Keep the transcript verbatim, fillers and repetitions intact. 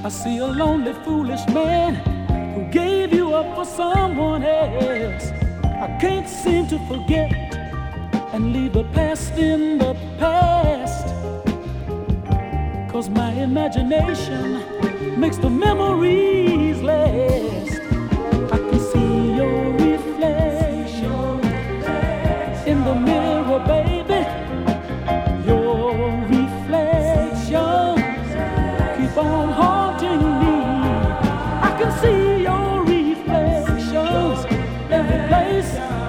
see a lonely, foolish man who gave you up for someone else. I can't seem to forget and leave the past in the past, 'cause my imagination makes the memories last. I can see your reflection in the mirror, baby. Your reflection keep on haunting me. I can see your reflections every place